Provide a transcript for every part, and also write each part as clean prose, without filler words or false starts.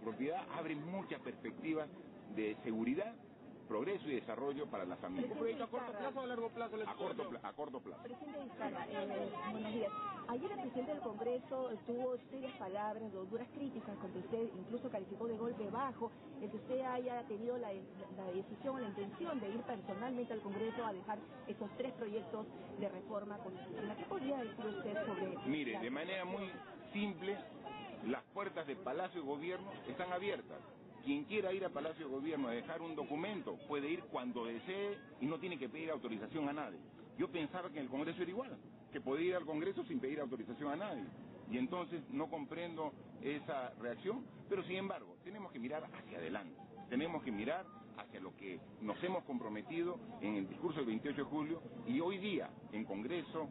propiedad abre muchas perspectivas de seguridad, progreso y desarrollo para las familias. ¿Un proyecto a corto plazo o a largo plazo? A corto plazo. Presidente Vizcarra, buenos días. Ayer el presidente del Congreso tuvo serias palabras, duras críticas contra usted, incluso calificó de golpe bajo el que usted haya tenido la decisión o la intención de ir personalmente al Congreso a dejar esos 3 proyectos de reforma constitucional. ¿Qué podría decir usted sobre...? Mire, de manera muy simple, las puertas del Palacio de Gobierno están abiertas. Quien quiera ir a Palacio de Gobierno a dejar un documento puede ir cuando desee y no tiene que pedir autorización a nadie. Yo pensaba que en el Congreso era igual, que podía ir al Congreso sin pedir autorización a nadie. Y entonces no comprendo esa reacción, pero sin embargo, tenemos que mirar hacia adelante. Tenemos que mirar hacia lo que nos hemos comprometido en el discurso del 28 de julio y hoy día en Congreso,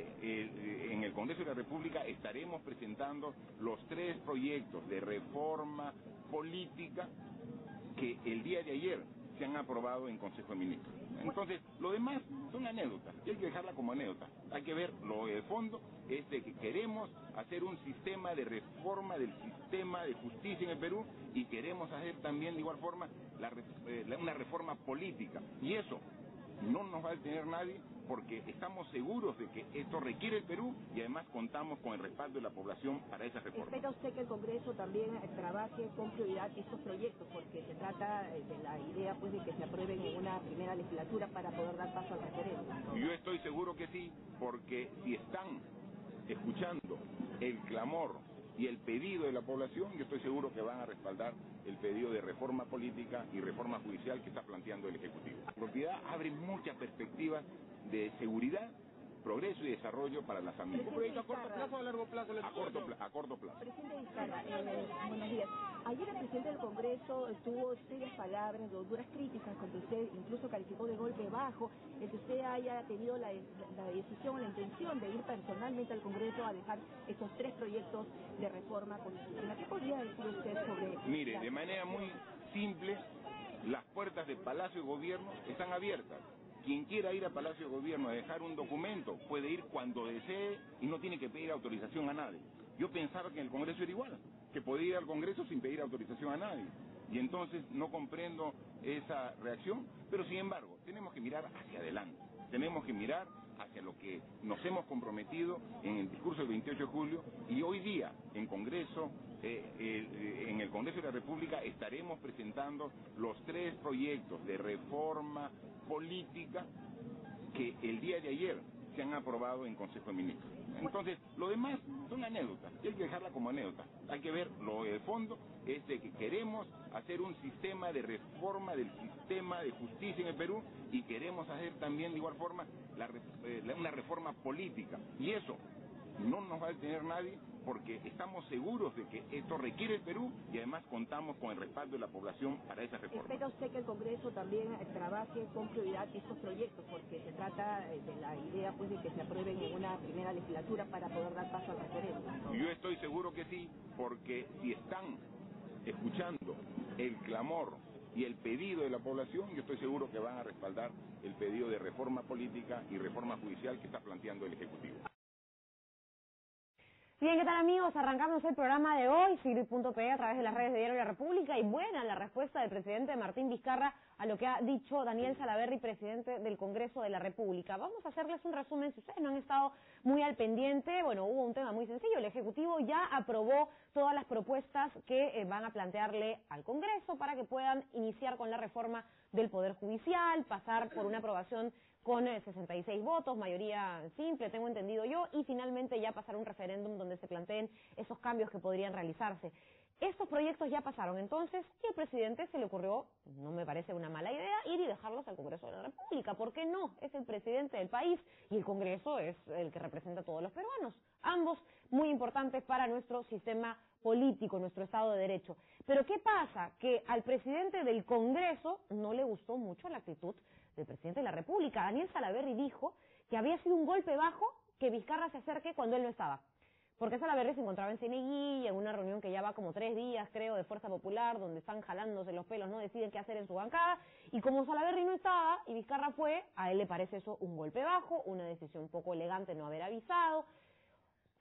en el Congreso de la República estaremos presentando los 3 proyectos de reforma política que el día de ayer se han aprobado en Consejo de Ministros. Entonces, lo demás son anécdotas, y hay que dejarla como anécdota. Hay que ver lo de fondo, es de que queremos hacer un sistema de reforma del sistema de justicia en el Perú y queremos hacer también de igual forma una reforma política. Y eso no nos va a detener nadie porque estamos seguros de que esto requiere el Perú y además contamos con el respaldo de la población para esa reforma. ¿Espera usted que el Congreso también trabaje con prioridad estos proyectos? Porque se trata de la idea pues de que se aprueben en una primera legislatura para poder dar paso al referéndum. Yo estoy seguro que sí, porque si están escuchando el clamor y el pedido de la población, yo estoy seguro que van a respaldar el pedido de reforma política y reforma judicial que está planteando el Ejecutivo. La propiedad abre muchas perspectivas de seguridad, progreso y desarrollo para las familias. ¿Un proyecto a corto plazo o a largo plazo? A corto plazo. Presidente Vizcarra, buenos días. Ayer el presidente del Congreso tuvo serias palabras, duras críticas contra usted, incluso calificó de golpe bajo el que usted haya tenido la decisión o la intención de ir personalmente al Congreso a dejar esos 3 proyectos de reforma constitucional. ¿Qué podría decir usted sobre...? Mire, de manera muy simple, las puertas del Palacio de Gobierno están abiertas. Quien quiera ir a Palacio de Gobierno a dejar un documento puede ir cuando desee y no tiene que pedir autorización a nadie. Yo pensaba que en el Congreso era igual, que podía ir al Congreso sin pedir autorización a nadie. Y entonces no comprendo esa reacción, pero sin embargo, tenemos que mirar hacia adelante. Tenemos que mirar hacia lo que nos hemos comprometido en el discurso del 28 de julio y hoy día en Congreso, en el Congreso de la República estaremos presentando los 3 proyectos de reforma política que el día de ayer se han aprobado en Consejo de Ministros. Entonces, lo demás son anécdotas, y hay que dejarla como anécdota. Hay que ver lo de fondo, es de que queremos hacer un sistema de reforma del sistema de justicia en el Perú y queremos hacer también de igual forma una reforma política. Y eso no nos va a detener nadie porque estamos seguros de que esto requiere el Perú y además contamos con el respaldo de la población para esa reforma. ¿Espera usted que el Congreso también trabaje con prioridad estos proyectos? Porque se trata de la idea pues de que se aprueben en una primera legislatura para poder dar paso al referéndum. Yo estoy seguro que sí, porque si están escuchando el clamor y el pedido de la población, yo estoy seguro que van a respaldar el pedido de reforma política y reforma judicial que está planteando el Ejecutivo. Bien, ¿qué tal amigos? Arrancamos el programa de hoy, Sigrid.pe a través de las redes de Diario La República y buena la respuesta del presidente Martín Vizcarra a lo que ha dicho Daniel Salaverry, presidente del Congreso de la República. Vamos a hacerles un resumen, si ustedes no han estado muy al pendiente, bueno, hubo un tema muy sencillo, el Ejecutivo ya aprobó todas las propuestas que van a plantearle al Congreso para que puedan iniciar con la reforma del Poder Judicial, pasar por una aprobación con 66 votos, mayoría simple, tengo entendido yo, y finalmente ya pasar un referéndum donde se planteen esos cambios que podrían realizarse. Estos proyectos ya pasaron entonces y al presidente se le ocurrió, no me parece una mala idea, ir y dejarlos al Congreso de la República. ¿Por qué no? Es el presidente del país y el Congreso es el que representa a todos los peruanos. Ambos muy importantes para nuestro sistema político, nuestro Estado de Derecho. Pero ¿qué pasa? Que al presidente del Congreso no le gustó mucho la actitud del presidente de la República. Daniel Salaverry dijo que había sido un golpe bajo que Vizcarra se acerque cuando él no estaba. Porque Salaverry se encontraba en Cieneguilla, en una reunión que ya va como 3 días, creo, de Fuerza Popular, donde están jalándose los pelos, no deciden qué hacer en su bancada, y como Salaverry no estaba y Vizcarra fue, a él le parece eso un golpe bajo, una decisión poco elegante no haber avisado.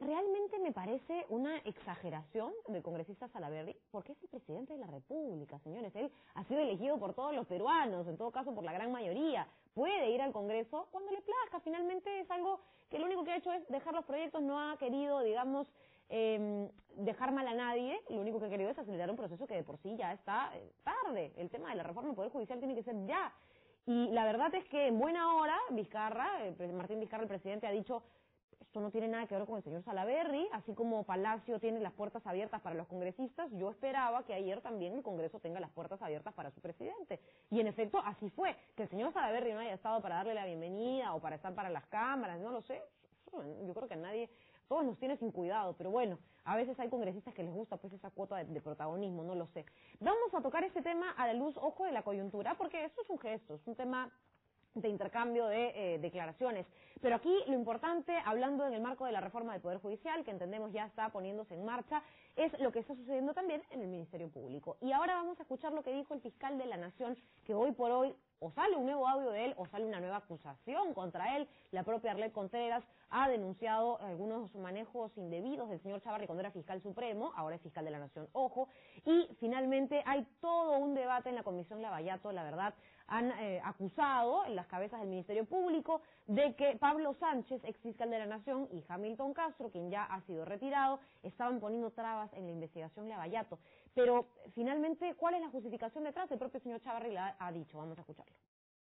realmente me parece una exageración del congresista Salaverry, porque es el presidente de la República, señores. Él ha sido elegido por todos los peruanos, en todo caso por la gran mayoría. Puede ir al Congreso cuando le plazca. Finalmente es algo que lo único que ha hecho es dejar los proyectos, no ha querido, digamos, dejar mal a nadie. Lo único que ha querido es acelerar un proceso que de por sí ya está tarde. El tema de la reforma del Poder Judicial tiene que ser ya. Y la verdad es que en buena hora, Martín Vizcarra, el presidente, ha dicho: esto no tiene nada que ver con el señor Salaverry, así como Palacio tiene las puertas abiertas para los congresistas. Yo esperaba que ayer también el Congreso tenga las puertas abiertas para su presidente. Y en efecto, así fue. Que el señor Salaverry no haya estado para darle la bienvenida o para estar para las cámaras, no lo sé. Yo creo que a nadie, todos nos tiene sin cuidado, pero bueno, a veces hay congresistas que les gusta pues esa cuota de protagonismo, no lo sé. Vamos a tocar este tema a la luz, ojo, de la coyuntura, porque esto es un gesto, es un tema de intercambio de declaraciones. Pero aquí lo importante, hablando en el marco de la reforma del Poder Judicial, que entendemos ya está poniéndose en marcha, es lo que está sucediendo también en el Ministerio Público. Y ahora vamos a escuchar lo que dijo el fiscal de la Nación, que hoy por hoy o sale un nuevo audio de él o sale una nueva acusación contra él. La propia Arlet Contreras ha denunciado algunos manejos indebidos del señor Chávarri cuando era fiscal supremo, ahora es fiscal de la Nación, ojo. Y finalmente hay todo un debate en la Comisión Lavallato, la verdad. Han acusado en las cabezas del Ministerio Público de que Pablo Sánchez, ex fiscal de la Nación, y Hamilton Castro, quien ya ha sido retirado, estaban poniendo trabas en la investigación Lavallato. Pero finalmente, ¿cuál es la justificación detrás? El propio señor Chávarri la ha dicho. Vamos a escucharlo.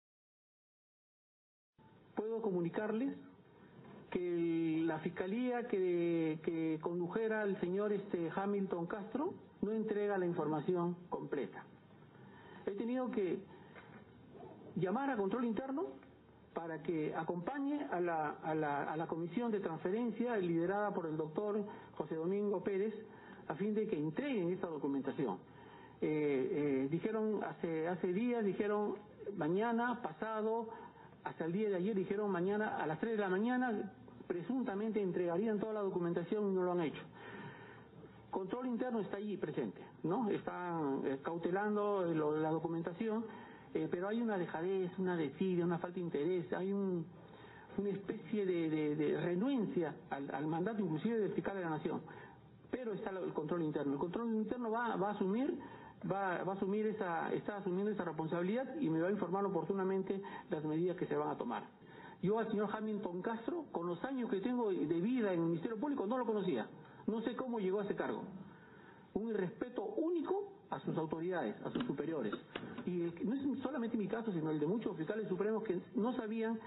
Puedo comunicarles que la fiscalía que condujera al señor Hamilton Castro no entrega la información completa. He tenido que llamar a control interno para que acompañe a la comisión de transferencia liderada por el doctor José Domingo Pérez a fin de que entreguen esta documentación. Dijeron hace días, dijeron mañana, pasado, hasta el día de ayer dijeron mañana a las 3 de la mañana presuntamente entregarían toda la documentación y no lo han hecho. Control interno está allí presente, ¿no? Están cautelando la documentación. Pero hay una dejadez, una desidia, una falta de interés, hay una especie de renuencia al mandato inclusive del fiscal de la Nación. Pero está el control interno. El control interno va a asumir está asumiendo esa responsabilidad y me va a informar oportunamente las medidas que se van a tomar. Yo al señor Hamilton Castro, con los años que tengo de vida en el Ministerio Público, no lo conocía. No sé cómo llegó a ese cargo. Un irrespeto único a sus autoridades, a sus superiores. Y no es solamente mi caso, sino el de muchos fiscales supremos que no sabían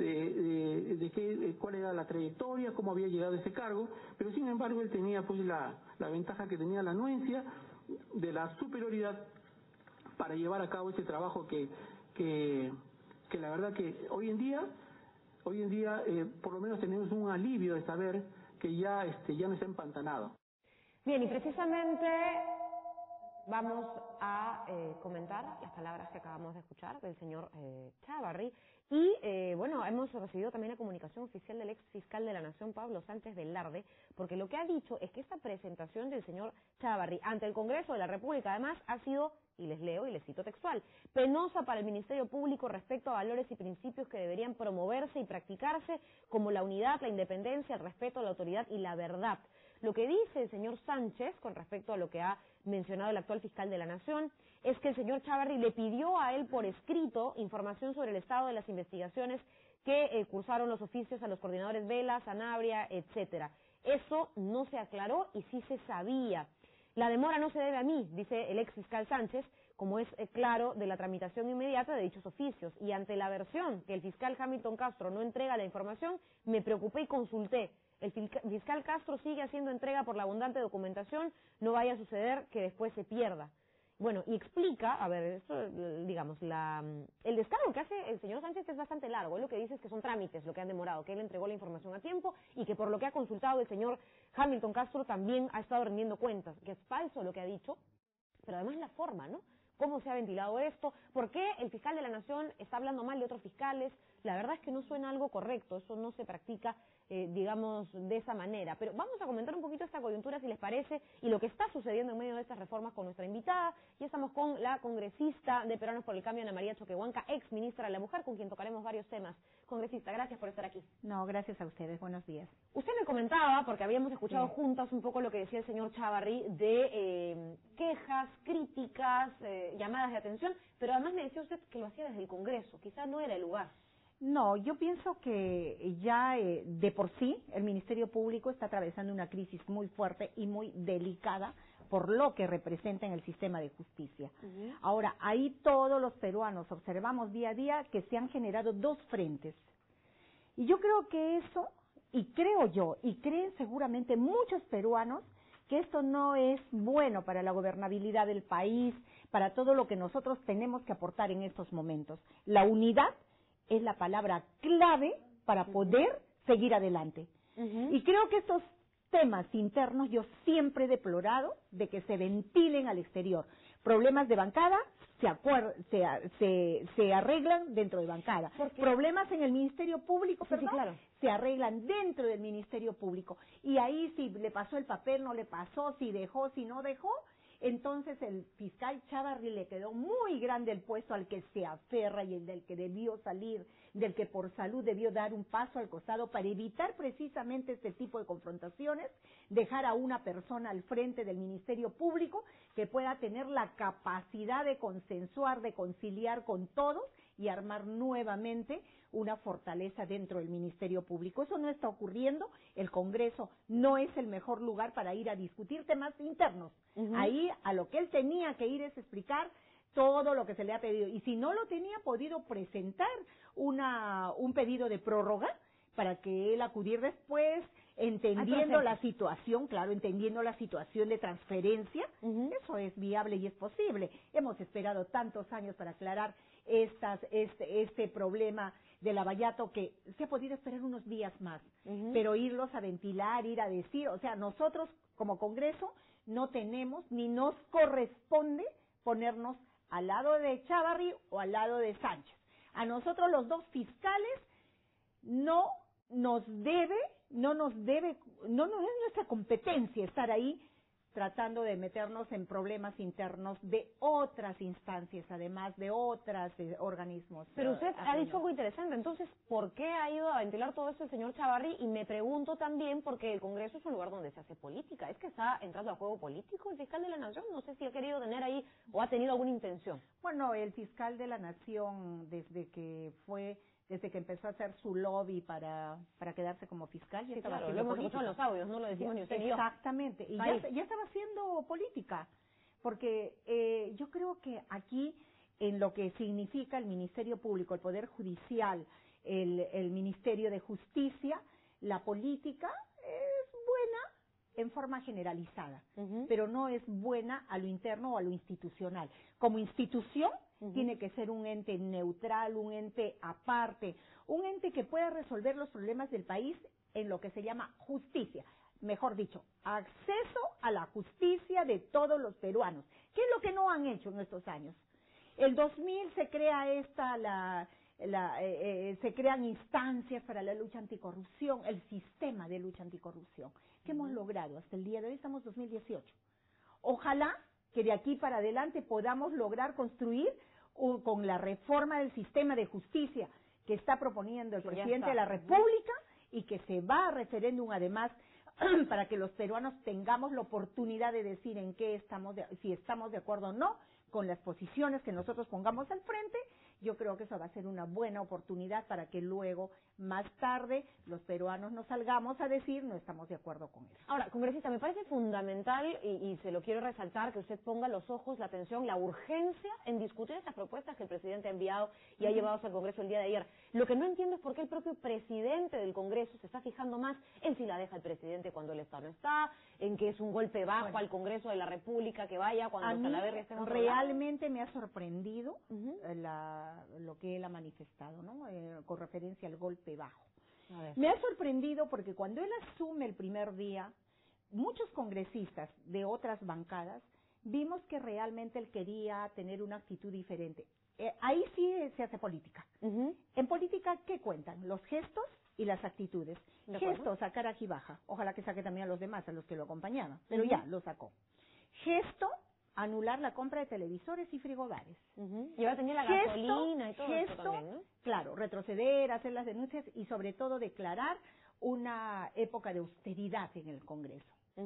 cuál era la trayectoria, cómo había llegado a ese cargo, pero sin embargo él tenía pues la ventaja que tenía la anuencia de la superioridad para llevar a cabo ese trabajo que la verdad que hoy en día por lo menos tenemos un alivio de saber que ya no está empantanado. Bien, y precisamente vamos a comentar las palabras que acabamos de escuchar del señor Chávarri. Y bueno, hemos recibido también la comunicación oficial del ex fiscal de la Nación, Pablo Sánchez Velarde, porque lo que ha dicho es que esta presentación del señor Chávarri ante el Congreso de la República, además, ha sido, y les leo y les cito textual, penosa para el Ministerio Público respecto a valores y principios que deberían promoverse y practicarse, como la unidad, la independencia, el respeto, la autoridad y la verdad. Lo que dice el señor Sánchez con respecto a lo que ha mencionado el actual fiscal de la Nación es que el señor Chávarri le pidió a él por escrito información sobre el estado de las investigaciones que cursaron los oficios a los coordinadores Vela, Sanabria, etcétera. Eso no se aclaró y sí se sabía. La demora no se debe a mí, dice el ex fiscal Sánchez, como es claro de la tramitación inmediata de dichos oficios. Y ante la versión que el fiscal Hamilton Castro no entrega la información, me preocupé y consulté. El fiscal Castro sigue haciendo entrega por la abundante documentación, no vaya a suceder que después se pierda. Bueno, y explica, a ver, esto, digamos, el descargo que hace el señor Sánchez es bastante largo. Él lo que dice es que son trámites lo que han demorado, que él entregó la información a tiempo y que por lo que ha consultado el señor Hamilton Castro también ha estado rindiendo cuentas, que es falso lo que ha dicho, pero además la forma, ¿no? ¿Cómo se ha ventilado esto? ¿Por qué el fiscal de la Nación está hablando mal de otros fiscales? La verdad es que no suena algo correcto, eso no se practica digamos, de esa manera. Pero vamos a comentar un poquito esta coyuntura, si les parece, y lo que está sucediendo en medio de estas reformas con nuestra invitada. Ya estamos con la congresista de Peruanos por el Cambio, Ana María Choquehuanca, ex ministra de la Mujer, con quien tocaremos varios temas. Congresista, gracias por estar aquí. No, gracias a ustedes. Buenos días. Usted me comentaba, porque habíamos escuchado juntas un poco lo que decía el señor Chávarri, de quejas, críticas, llamadas de atención, pero además me decía usted que lo hacía desde el Congreso, quizás no era el lugar. No, yo pienso que ya de por sí el Ministerio Público está atravesando una crisis muy fuerte y muy delicada por lo que representa en el sistema de justicia. Ahora, ahí todos los peruanos observamos día a día que se han generado dos frentes. Y yo creo que eso, y creo yo, y creen seguramente muchos peruanos, que esto no es bueno para la gobernabilidad del país, para todo lo que nosotros tenemos que aportar en estos momentos. La unidad es la palabra clave para poder seguir adelante. Y creo que estos temas internos yo siempre he deplorado de que se ventilen al exterior. Problemas de bancada se arreglan dentro de bancada. Problemas en el Ministerio Público, se arreglan dentro del Ministerio Público. Y ahí si le pasó el papel, no le pasó, si dejó, si no dejó. Entonces el fiscal Chávarri le quedó muy grande el puesto al que se aferra y el del que debió salir, del que por salud debió dar un paso al costado para evitar precisamente este tipo de confrontaciones, dejar a una persona al frente del Ministerio Público que pueda tener la capacidad de consensuar, de conciliar con todos y armar nuevamente una fortaleza dentro del Ministerio Público. Eso no está ocurriendo, el Congreso no es el mejor lugar para ir a discutir temas internos. Ahí a lo que él tenía que ir es explicar todo lo que se le ha pedido. Y si no lo tenía podido presentar un pedido de prórroga para que él acudir después, entendiendo la situación, claro, entendiendo la situación de transferencia, eso es viable y es posible. Hemos esperado tantos años para aclarar este problema del Lavallato que se ha podido esperar unos días más, pero irlos a ventilar, ir a decir, o sea, nosotros como Congreso no tenemos ni nos corresponde ponernos al lado de Chávarri o al lado de Sánchez. A nosotros los dos fiscales no es nuestra competencia estar ahí tratando de meternos en problemas internos de otras instancias, además de otros organismos. Pero usted ha dicho algo interesante, entonces, ¿por qué ha ido a ventilar todo esto el señor Chávarri? Y me pregunto también, porque el Congreso es un lugar donde se hace política, ¿es que está entrando al juego político el fiscal de la Nación? No sé si ha querido tener ahí o ha tenido alguna intención. Bueno, el fiscal de la Nación, desde que empezó a hacer su lobby para quedarse como fiscal, ya estaba haciendo lo hemos escuchado en los audios, no lo decimos ni usted ni yo. Exactamente, y ya estaba haciendo política, porque yo creo que aquí, en lo que significa el Ministerio Público, el Poder Judicial, el Ministerio de Justicia, la política es buena en forma generalizada, pero no es buena a lo interno o a lo institucional. Como institución, tiene que ser un ente neutral, un ente aparte, un ente que pueda resolver los problemas del país en lo que se llama justicia. Mejor dicho, acceso a la justicia de todos los peruanos. ¿Qué es lo que no han hecho en estos años? El 2000 se crea se crean instancias para la lucha anticorrupción, el sistema de lucha anticorrupción. ¿Qué hemos logrado? Hasta el día de hoy estamos en 2018. Ojalá que de aquí para adelante podamos lograr construir con la reforma del sistema de justicia que está proponiendo el presidente de la República y que se va a referéndum además para que los peruanos tengamos la oportunidad de decir en qué si estamos de acuerdo o no con las posiciones que nosotros pongamos al frente. Yo creo que eso va a ser una buena oportunidad para que luego, más tarde, los peruanos nos salgamos a decir no estamos de acuerdo con eso. Ahora, congresista, me parece fundamental, y se lo quiero resaltar, que usted ponga los ojos, la atención, la urgencia en discutir estas propuestas que el presidente ha enviado y ha llevado al Congreso el día de ayer. Lo que no entiendo es por qué el propio presidente del Congreso se está fijando más en si la deja el presidente cuando el Estado no está, en que es un golpe bajo al Congreso de la República que vaya cuando Salaverry esté en otro lado. Realmente me ha sorprendido lo que él ha manifestado, ¿no? Con referencia al golpe bajo. Me ha sorprendido porque cuando él asume el primer día, muchos congresistas de otras bancadas vimos que realmente él quería tener una actitud diferente. Ahí sí se hace política. En política, ¿qué cuentan? Los gestos y las actitudes. Gesto, sacar aquí baja. Ojalá que saque también a los demás, a los que lo acompañaban, pero ya, lo sacó. Gesto, anular la compra de televisores y frigobares. Y va a tener la gasolina y todo eso también, ¿no? Claro, retroceder, hacer las denuncias y sobre todo declarar una época de austeridad en el Congreso.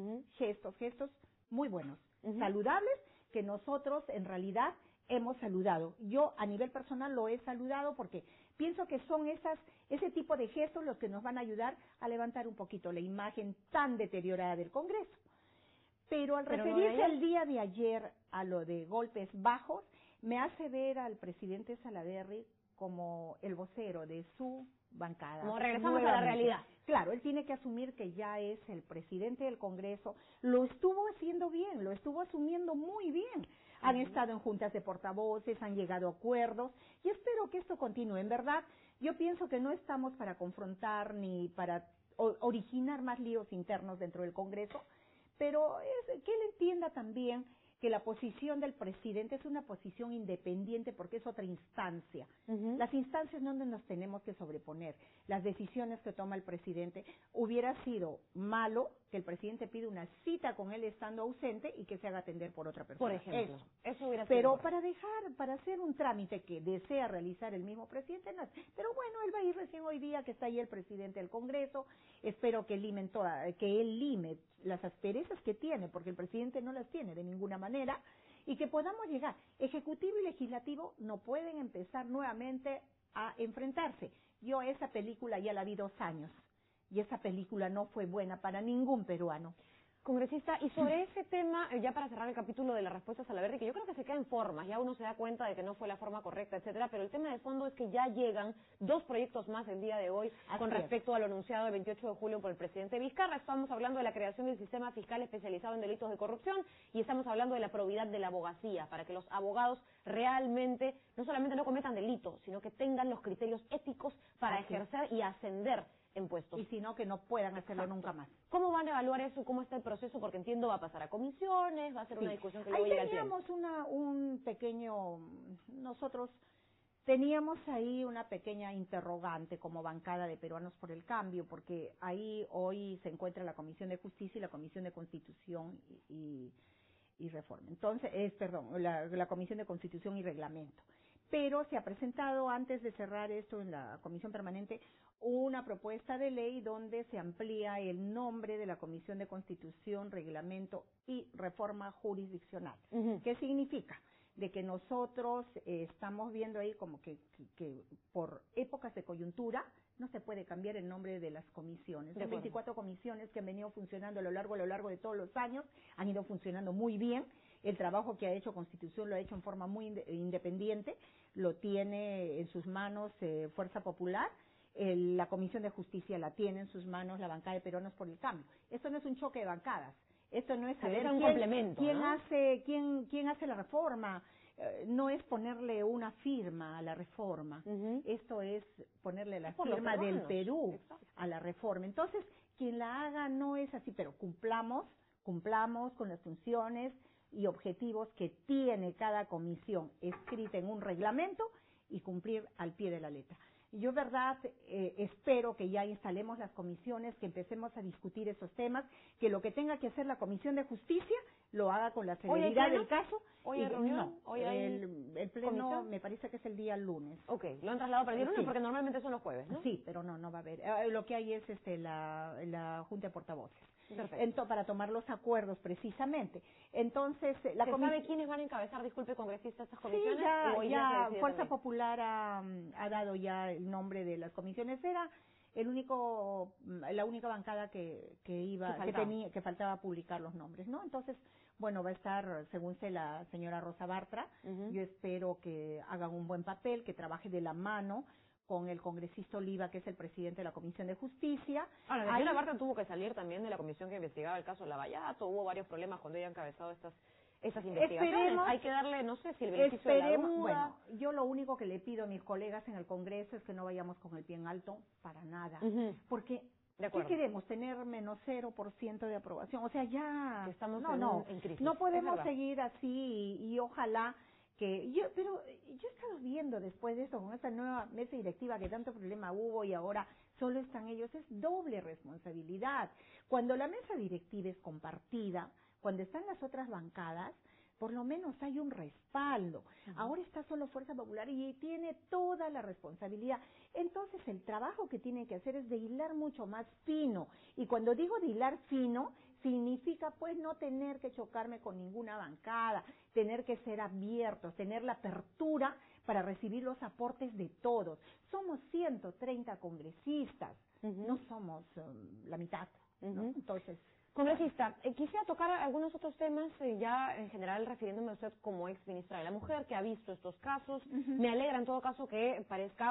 Gestos muy buenos, saludables, que nosotros en realidad hemos saludado. Yo a nivel personal lo he saludado porque pienso que son ese tipo de gestos los que nos van a ayudar a levantar un poquito la imagen tan deteriorada del Congreso. Pero al referirse el día de ayer a lo de golpes bajos, me hace ver al presidente Salaverry como el vocero de su bancada. Como regresamos a la realidad. Claro, él tiene que asumir que ya es el presidente del Congreso. Lo estuvo haciendo bien, lo estuvo asumiendo muy bien. Han estado en juntas de portavoces, han llegado a acuerdos y espero que esto continúe. En verdad, yo pienso que no estamos para confrontar ni para originar más líos internos dentro del Congreso, pero que él entienda también que la posición del presidente es una posición independiente porque es otra instancia. Las instancias no nos tenemos que sobreponer. Las decisiones que toma el presidente, hubiera sido malo que el presidente pida una cita con él estando ausente y que se haga atender por otra persona. Por ejemplo. Eso hubiera sido pero para hacer un trámite que desea realizar el mismo presidente, no. Pero bueno, él va a ir recién hoy día que está ahí el presidente del Congreso. Espero que él lime las asperezas que tiene, porque el presidente no las tiene de ninguna manera, y que podamos llegar. Ejecutivo y legislativo no pueden empezar nuevamente a enfrentarse. Yo esa película ya la vi 2 años, y esa película no fue buena para ningún peruano. Congresista, y sobre ese tema, ya para cerrar el capítulo de la respuesta a Salaverry, que yo creo que se queda en formas, ya uno se da cuenta de que no fue la forma correcta, etcétera, pero el tema de fondo es que ya llegan 2 proyectos más el día de hoy con respecto a lo anunciado el 28 de julio por el presidente Vizcarra. Estamos hablando de la creación del sistema fiscal especializado en delitos de corrupción y estamos hablando de la probidad de la abogacía, para que los abogados realmente, no solamente no cometan delitos, sino que tengan los criterios éticos para ejercer y ascender en puestos. Y si no, que no puedan hacerlo nunca más. ¿Cómo van a evaluar eso? ¿Cómo está el proceso? Porque entiendo va a pasar a comisiones, va a ser una discusión que luego llega al pleno. Ahí teníamos un pequeño, nosotros teníamos ahí una pequeña interrogante como bancada de Peruanos por el Cambio, porque ahí hoy se encuentra la Comisión de Justicia y la Comisión de Constitución y Reforma. Entonces, la Comisión de Constitución y Reglamento. Pero se ha presentado, antes de cerrar esto en la Comisión Permanente, una propuesta de ley donde se amplía el nombre de la Comisión de Constitución, Reglamento y Reforma Jurisdiccional. ¿Qué significa? De que nosotros estamos viendo ahí como que por épocas de coyuntura no se puede cambiar el nombre de las comisiones. Son 24 comisiones que han venido funcionando a lo largo de todos los años, han ido funcionando muy bien. El trabajo que ha hecho Constitución lo ha hecho en forma muy independiente, lo tiene en sus manos Fuerza Popular. La Comisión de Justicia la tiene en sus manos la bancada de Peruanos por el Cambio. Esto no es un choque de bancadas, esto no es saber quién hace la reforma, no es ponerle una firma a la reforma, esto es ponerle la firma del Perú a la reforma. Entonces, quien la haga no es así, pero cumplamos con las funciones y objetivos que tiene cada comisión escrita en un reglamento y cumplir al pie de la letra. Yo, verdad, espero que ya instalemos las comisiones, que empecemos a discutir esos temas, que lo que tenga que hacer la Comisión de Justicia lo haga con la celeridad del caso. ¿Hoy hay reunión? ¿Hoy el pleno me parece que es el día lunes. Ok, lo han trasladado para el día lunes porque normalmente son los jueves, ¿no? Sí, pero no va a haber. Lo que hay es la Junta de Portavoces. Perfecto. Para tomar los acuerdos precisamente. Entonces, ¿Se sabe quiénes van a encabezar, disculpe, congresista, estas comisiones? Sí, ya Fuerza Popular ha dado ya el nombre de las comisiones. Era la única bancada que faltaba publicar los nombres, ¿no? Entonces, bueno, va a estar, según sé, la señora Rosa Bartra. Yo espero que hagan un buen papel, que trabaje de la mano con el congresista Oliva, que es el presidente de la Comisión de Justicia. Ahora, la señora Bartra tuvo que salir también de la comisión que investigaba el caso Lavallato, hubo varios problemas cuando ella ha encabezado esas investigaciones. Hay que darle, no sé si el beneficio de la duda. Bueno, yo lo único que le pido a mis colegas en el Congreso es que no vayamos con el pie en alto para nada, porque ¿qué queremos? Tener menos 0% de aprobación. O sea, ya estamos en crisis. No podemos seguir así y ojalá Pero yo he estado viendo después de eso, con esta nueva mesa directiva que tanto problema hubo y ahora solo están ellos, es doble responsabilidad. Cuando la mesa directiva es compartida, cuando están las otras bancadas, por lo menos hay un respaldo. Ahora está solo Fuerza Popular y tiene toda la responsabilidad. Entonces el trabajo que tiene que hacer es de hilar mucho más fino. Y cuando digo de hilar fino, significa pues no tener que chocarme con ninguna bancada, tener que ser abiertos, tener la apertura para recibir los aportes de todos. Somos 130 congresistas, no somos la mitad, ¿no? Entonces... Congresista, quisiera tocar algunos otros temas, ya en general refiriéndome a usted como ex ministra de la Mujer, que ha visto estos casos. Me alegra en todo caso que parezca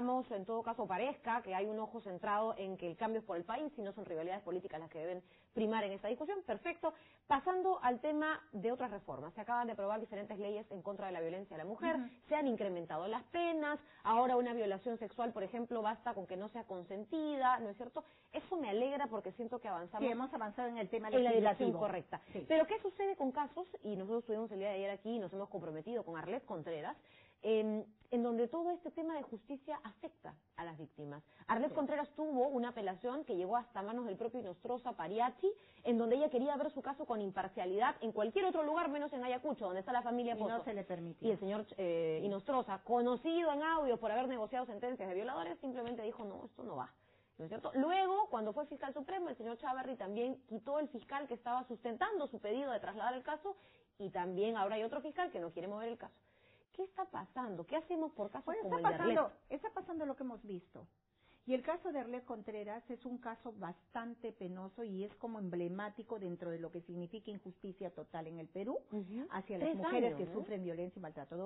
que hay un ojo centrado en que el cambio es por el país y no son rivalidades políticas las que deben primar en esta discusión. Perfecto. Pasando al tema de otras reformas. Se acaban de aprobar diferentes leyes en contra de la violencia a la mujer, se han incrementado las penas, ahora una violación sexual, por ejemplo, basta con que no sea consentida, ¿no es cierto? Eso me alegra porque siento que avanzamos. Sí, hemos avanzado en el tema en la dirección correcta. Sí. Pero ¿qué sucede con casos? Y nosotros estuvimos el día de ayer aquí y nos hemos comprometido con Arlet Contreras, en donde todo este tema de justicia afecta a las víctimas. Arlet Contreras tuvo una apelación que llegó hasta manos del propio Inostroza Pariachi, en donde ella quería ver su caso con imparcialidad en cualquier otro lugar menos en Ayacucho, donde está la familia Pozo. Y no se le permitió. Y el señor Inostroza, conocido en audio por haber negociado sentencias de violadores, simplemente dijo, no, esto no va. ¿No es cierto? Luego, cuando fue fiscal supremo, el señor Chávarri también quitó el fiscal que estaba sustentando su pedido de trasladar el caso, y también ahora hay otro fiscal que no quiere mover el caso. ¿Qué está pasando? ¿Qué hacemos por casos como el de Arlet? Está pasando lo que hemos visto. Y el caso de Arlet Contreras es un caso bastante penoso y es como emblemático dentro de lo que significa injusticia total en el Perú hacia las mujeres que sufren violencia y maltrato.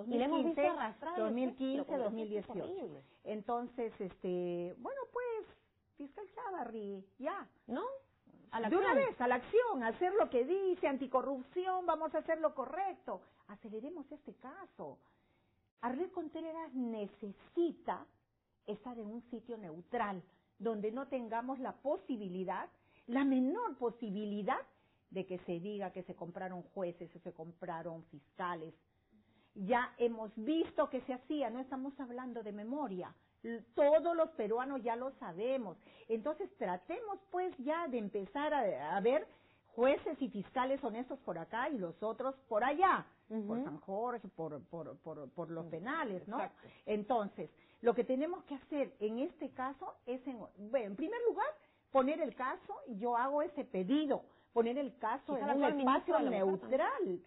2015, 2018. Entonces, bueno, pues, fiscal Chávarri, ya, ¿no? De una vez, a la acción, hacer lo que dice, anticorrupción, vamos a hacer lo correcto. Aceleremos este caso. Arlet Contreras necesita estar en un sitio neutral, donde no tengamos la posibilidad, la menor posibilidad, de que se diga que se compraron jueces o se compraron fiscales. Ya hemos visto que se hacía, no estamos hablando de memoria. Todos los peruanos ya lo sabemos. Entonces tratemos pues ya de empezar a ver jueces y fiscales honestos por acá y los otros por allá, por San Jorge, por los penales, ¿no? Exacto. Entonces, lo que tenemos que hacer en este caso es, en primer lugar, poner el caso, yo hago ese pedido, poner el caso en un espacio neutral.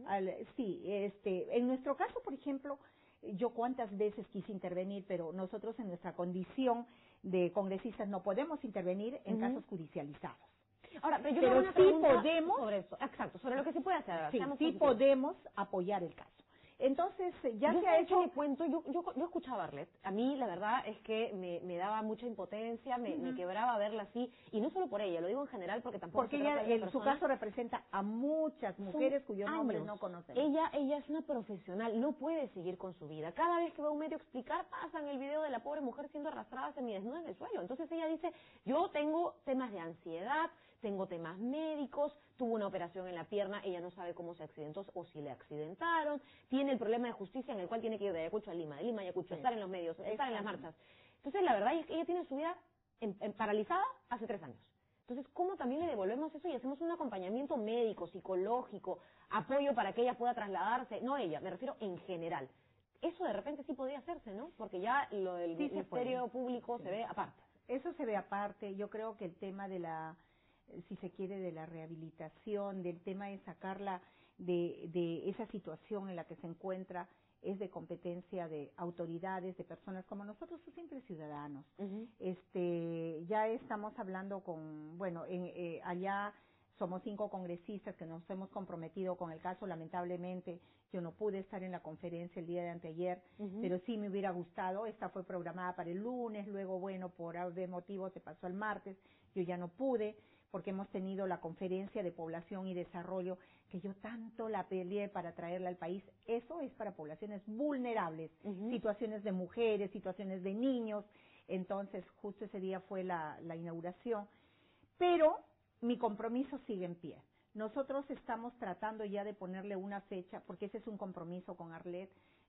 En nuestro caso, por ejemplo, yo cuántas veces quise intervenir, pero nosotros en nuestra condición de congresistas no podemos intervenir en casos judicializados. Ahora, pero sí podemos sobre eso, exacto, sobre lo que se puede hacer. Sí podemos apoyar el caso. Entonces, ya se ha hecho... Yo escuchaba a Arlet. A mí, la verdad, es que me daba mucha impotencia, me quebraba verla así. Y no solo por ella, lo digo en general porque tampoco... Porque ella, en su caso, representa a muchas mujeres cuyos nombres no conocemos. Ella es una profesional, no puede seguir con su vida. Cada vez que va a un medio a explicar, pasan el video de la pobre mujer siendo arrastrada semidesnuda en el suelo. Entonces ella dice, yo tengo temas de ansiedad, tengo temas médicos, tuvo una operación en la pierna, ella no sabe cómo se accidentó o si le accidentaron, tiene el problema de justicia en el cual tiene que ir de Ayacucho a Lima, de Lima a Ayacucho, estar en los medios, estar en las marchas. Entonces, la verdad es que ella tiene su vida paralizada hace 3 años. Entonces, ¿cómo también le devolvemos eso y hacemos un acompañamiento médico, psicológico, apoyo para que ella pueda trasladarse? No ella, me refiero en general. Eso de repente sí podría hacerse, ¿no? Porque ya lo del Ministerio Público se ve aparte. Eso se ve aparte. Yo creo que el tema de si se quiere, de la rehabilitación, del tema de sacarla de esa situación en la que se encuentra, es de competencia de autoridades, de personas como nosotros, simples ciudadanos. Ya estamos hablando allá somos 5 congresistas que nos hemos comprometido con el caso. Lamentablemente, yo no pude estar en la conferencia el día de anteayer, pero sí me hubiera gustado. Esta fue programada para el lunes, luego, por motivos se pasó al martes. Yo ya no pude, porque hemos tenido la conferencia de población y desarrollo, que yo tanto la peleé para traerla al país. Eso es para poblaciones vulnerables, situaciones de mujeres, situaciones de niños. Entonces, justo ese día fue la inauguración. Pero mi compromiso sigue en pie. Nosotros estamos tratando ya de ponerle una fecha, porque ese es un compromiso con Arlet,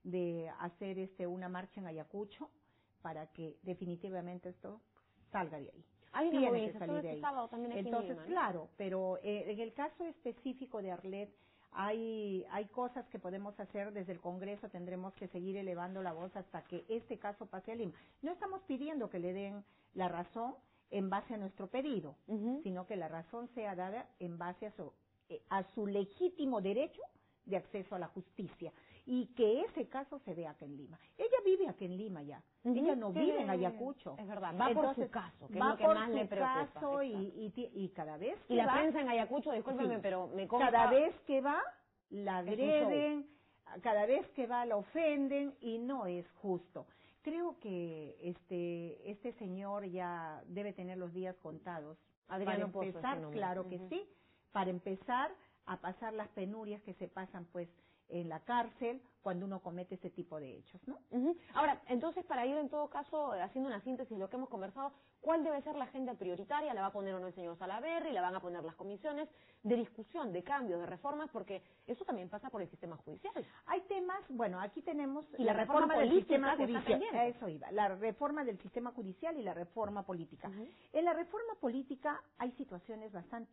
de hacer una marcha en Ayacucho para que definitivamente esto salga de ahí. Hay una Tiene que salir de ahí. sábado también aquí Entonces, en Lima, ¿no? claro, pero en el caso específico de Arlet, hay cosas que podemos hacer desde el Congreso, tendremos que seguir elevando la voz hasta que este caso pase a Lima. No estamos pidiendo que le den la razón en base a nuestro pedido, sino que la razón sea dada en base a su legítimo derecho de acceso a la justicia y que ese caso se vea acá en Lima. Ella vive aquí en Lima ya, ella no vive en Ayacucho. Es verdad, va por su caso, que es lo que más le preocupa. Caso y cada vez que y la va, prensa en Ayacucho, discúlpeme, sí, pero me consta... cada vez que va, la agreden, cada vez que va la ofenden y no es justo. Creo que este señor ya debe tener los días contados. Adriano para empezar, Pozo, claro que sí, para empezar a pasar las penurias que se pasan pues en la cárcel cuando uno comete ese tipo de hechos, ¿no? Ahora, entonces, para ir en todo caso haciendo una síntesis de lo que hemos conversado, ¿cuál debe ser la agenda prioritaria? ¿La va a poner o no el señor Salaverry? ¿La van a poner las comisiones de discusión, de cambios, de reformas? Porque eso también pasa por el sistema judicial. Hay temas, bueno, aquí tenemos y la reforma del sistema política judicial. A eso iba, la reforma del sistema judicial y la reforma política. En la reforma política hay situaciones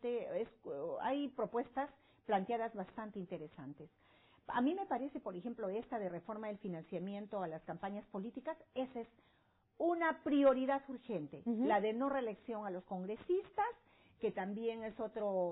hay propuestas planteadas bastante interesantes. A mí me parece, por ejemplo, esta de reforma del financiamiento a las campañas políticas, esa es una prioridad urgente. La de no reelección a los congresistas, que también es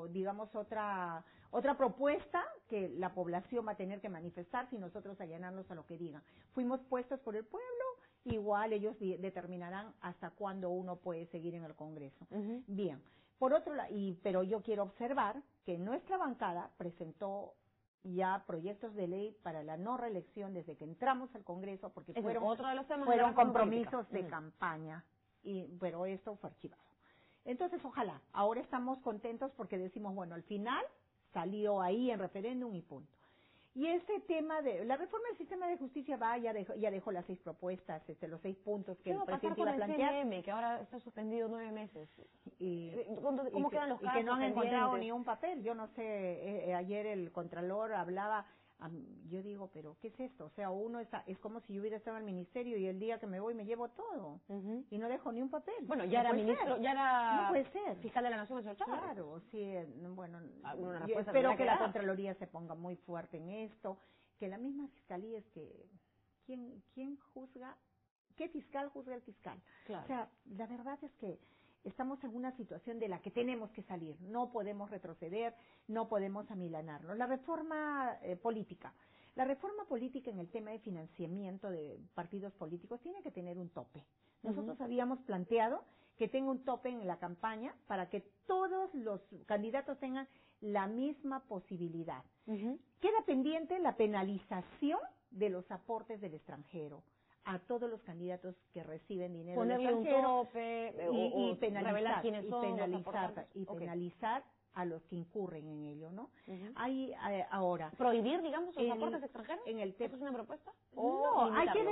otra propuesta que la población va a tener que manifestar si nosotros allanarnos a lo que digan. Fuimos puestos por el pueblo, igual ellos determinarán hasta cuándo uno puede seguir en el Congreso. Bien. Por otro lado, pero yo quiero observar que nuestra bancada presentó ya proyectos de ley para la no reelección desde que entramos al Congreso, porque fueron compromisos de campaña, pero esto fue archivado. Entonces, ojalá, ahora estamos contentos porque decimos, bueno, al final salió ahí en referéndum y punto. Y ese tema de la reforma del sistema de justicia ya dejó las 6 propuestas, los 6 puntos que el presidente iba a plantear. CNM, que ahora está suspendido 9 meses. ¿Cómo quedan los casos que no han encontrado pendientes? ni un papel. Yo no sé, ayer el Contralor hablaba, yo digo, pero ¿qué es esto? O sea, es como si yo hubiera estado en el ministerio y el día que me voy me llevo todo y no dejo ni un papel. Bueno, ya era ministro, ya era no puede ser. fiscal de la Nación, el señor Chávez. Claro, sí, bueno, yo espero que la Contraloría se ponga muy fuerte en esto, que la misma fiscalía es que ¿quién juzga? ¿Qué fiscal juzga al fiscal? Claro. O sea, la verdad es que estamos en una situación de la que tenemos que salir, no podemos retroceder, no podemos amilanarnos. La reforma política. La reforma política en el tema de financiamiento de partidos políticos tiene que tener un tope. Nosotros habíamos planteado que tenga un tope en la campaña para que todos los candidatos tengan la misma posibilidad. Queda pendiente la penalización de los aportes del extranjero a todos los candidatos que reciben dinero del extranjero, un tope y penalizar, revelar quiénes son penalizar a los que incurren en ello, ¿no? Hay ahora prohibir, digamos, los aportes extranjeros. ¿Eso es una propuesta? No, hay que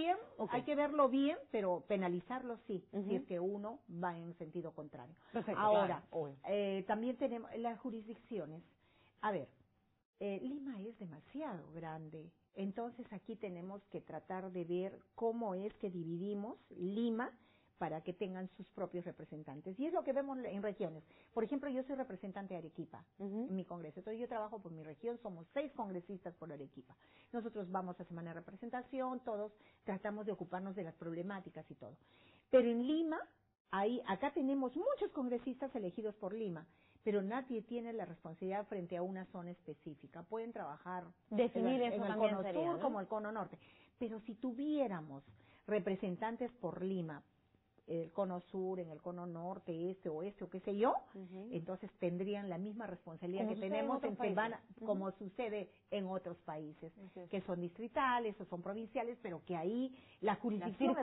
verlo bien, pero penalizarlo sí, si es que uno va en sentido contrario. Perfecto, ahora, también tenemos las jurisdicciones. A ver, Lima es demasiado grande. Entonces aquí tenemos que tratar de ver cómo es que dividimos Lima para que tengan sus propios representantes. Y es lo que vemos en regiones. Por ejemplo, yo soy representante de Arequipa en mi congreso. Entonces yo trabajo por mi región, somos 6 congresistas por Arequipa. Nosotros vamos a semana de representación, todos tratamos de ocuparnos de las problemáticas y todo. Pero en Lima, acá tenemos muchos congresistas elegidos por Lima, pero nadie tiene la responsabilidad frente a una zona específica. Pueden trabajar definir eso en el también cono sería, sur ¿no? como el cono norte. Pero si tuviéramos representantes por Lima, el cono sur, en el cono norte, este o qué sé yo, entonces tendrían la misma responsabilidad que tenemos como sucede en otros países, que son distritales o son provinciales, pero que ahí la jurisdicción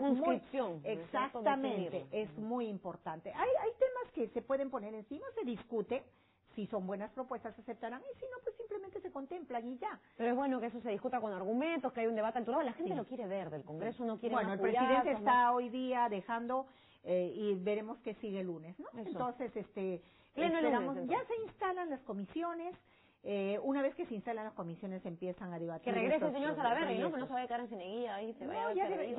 es muy importante. Hay temas que se pueden poner encima, se discute. Si son buenas propuestas se aceptarán y si no, pues simplemente se contemplan y ya. Pero es bueno que eso se discuta con argumentos, que hay un debate alturado. La gente lo quiere ver, del Congreso no quiere el presidente está hoy día dejando y veremos qué sigue el lunes, ¿no? Eso. Entonces, Pleno esperamos, lunes, ya se instalan las comisiones, Una vez que se instalan las comisiones empiezan a debatir. Que regrese el señor Salaverry, ¿no? Que no se vaya a quedar en Cineguía ahí, se vaya a ver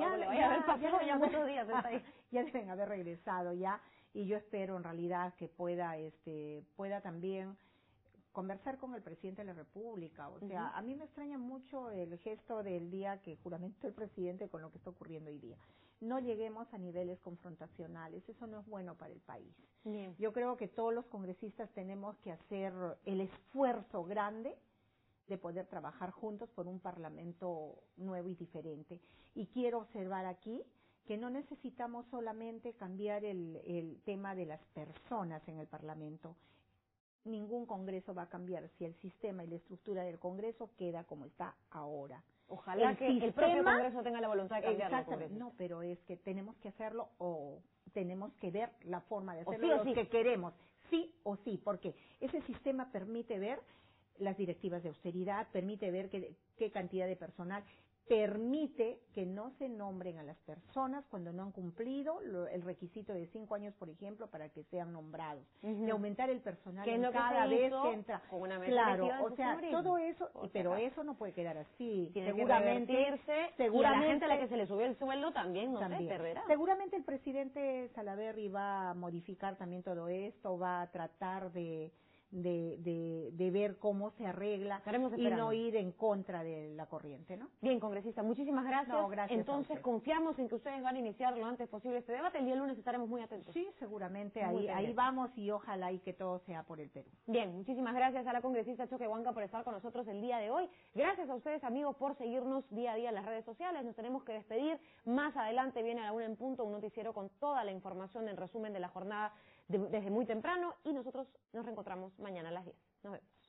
ya deben haber regresado ya, y yo espero en realidad que pueda también conversar con el presidente de la República. O sea, a mí me extraña mucho el gesto del día que juramentó el presidente con lo que está ocurriendo hoy día. No lleguemos a niveles confrontacionales, eso no es bueno para el país. Bien. Yo creo que todos los congresistas tenemos que hacer el esfuerzo grande de poder trabajar juntos por un parlamento nuevo y diferente. Y quiero observar aquí que no necesitamos solamente cambiar el tema de las personas en el parlamento. Ningún congreso va a cambiar si el sistema y la estructura del congreso queda como está ahora. Ojalá que el propio Congreso tenga la voluntad de cambiarlo. Exactamente. No, pero es que tenemos que hacerlo o tenemos que ver la forma de hacerlo, que queremos, sí o sí, porque ese sistema permite ver las directivas de austeridad, permite ver qué cantidad de personal, permite que no se nombren a las personas cuando no han cumplido el requisito de 5 años, por ejemplo, para que sean nombrados, de aumentar el personal que es lo cada que vez que entra. Con una Claro, o sea, todo eso, pero eso no puede quedar así. Tiene seguramente, y a la gente a la que se le subió el sueldo también, perderá. Seguramente el presidente Salaverry va a modificar también todo esto, va a tratar de ver cómo se arregla y no ir en contra de la corriente, ¿no? Bien, congresista, muchísimas gracias. No, gracias. Entonces, confiamos en que ustedes van a iniciar lo antes posible este debate. El día lunes estaremos muy atentos. Sí, seguramente ahí vamos, y ojalá y que todo sea por el Perú. Bien, muchísimas gracias a la congresista Choquehuanca por estar con nosotros el día de hoy. Gracias a ustedes, amigos, por seguirnos día a día en las redes sociales. Nos tenemos que despedir. Más adelante viene a la 1:00 un noticiero con toda la información en resumen de la jornada desde muy temprano, y nosotros nos reencontramos mañana a las 10. Nos vemos.